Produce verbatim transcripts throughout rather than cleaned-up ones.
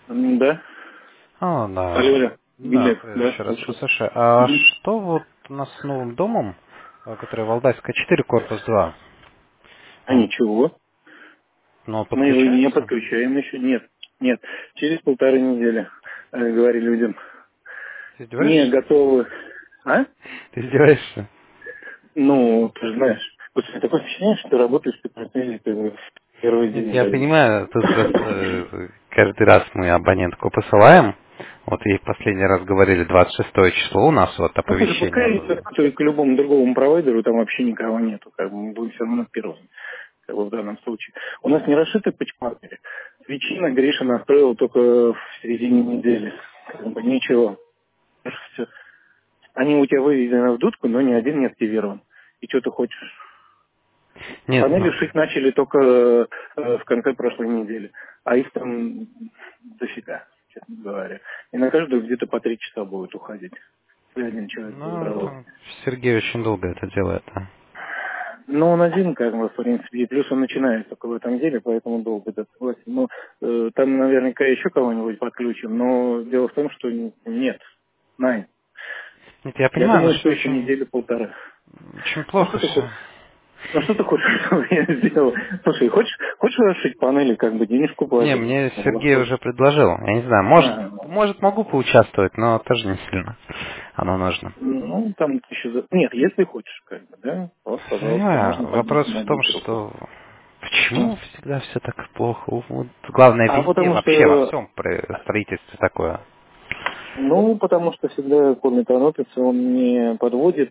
М, Да. А, Алло, да. алло. Да, Глеб, привет да, еще раз. слушаю. Слушай, а Мгм. что вот у нас с новым домом, э, который Валдайская четыре, корпус два, А он, ничего. ну, Мы его не подключается? подключаем еще. Нет. Нет. Через полторы недели, э, говори людям. Ты Не издеваешься? готовы. А? Ты издеваешься? Ну, ты же знаешь. Вот такое впечатление, что ты работаешь пятнадцать лет, ты первый Нет, день я звонишь. понимаю, тут просто э, каждый раз мы абонентку посылаем. Вот ей последний раз говорили двадцать шестое число у нас вот Ну, слушай, оповещение пускай было. то и к любому другому провайдеру там вообще никого нету. Как бы мы будем все равно первыми. Как бы в данном случае. У нас не расшиты патчмаркеры. Причина Гриша настроил только в середине недели. Как бы ничего. Всё. Они у тебя выведены в дудку, но ни один не активирован. И что ты хочешь? Нет, Панели ну, шить начали только э, в конце прошлой недели. А их там дофига, честно говоря. И на каждую где-то по три часа будет уходить. И один человек будет ну, работать. это Сергей очень долго это делает. А. Но он один, как бы, в принципе, и плюс он начинает только в этом деле, поэтому долго, да, согласен. Ну, э, там наверняка еще кого-нибудь подключим, но дело в том, что нет, Найн. Нет, я Я понимаю, но думаю, что что еще очень, недели-полтора. очень Ну что плохо ты все. хочешь? Ну что ты хочешь, чтобы я сделал? Слушай, хочешь, хочешь расшить панели, как бы денежку Не, платить? мне Сергей Вопрос. уже предложил. Я не знаю, может, А, может могу поучаствовать, но тоже не сильно. Оно нужно. ну, там еще... за- Нет, если хочешь, как бы, да, вот, пожалуйста, можно Понимаю. поднять, Вопрос в том, набить руку. что Ну, почему всегда все так плохо? Вот главное а везде, потому вообще во что, всем при строительстве такое. ну, потому что всегда комментанопец, он не подводит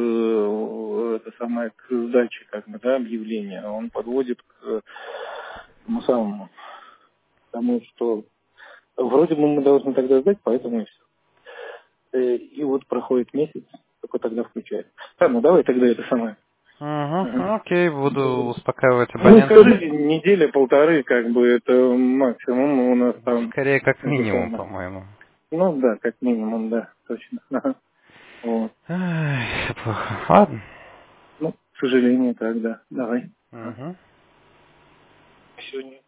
э, это самое к сдаче, как бы, да, объявления, а он подводит к тому самому, тому, что вроде бы мы должны тогда сдать, поэтому и все. Э, И вот проходит месяц, только тогда включает. Ладно, давай тогда это самое. Угу, Ага. окей, буду успокаивать Ну, абонентов. скажи, неделя, полторы, как бы, это максимум у нас там, Скорее, как это минимум, самое. по-моему. Ну, да, как минимум, да, точно. Ага. Вот. Ай, всё плохо. Ладно. Ну, к сожалению, так, да. Давай. Ага. Угу. Сегодня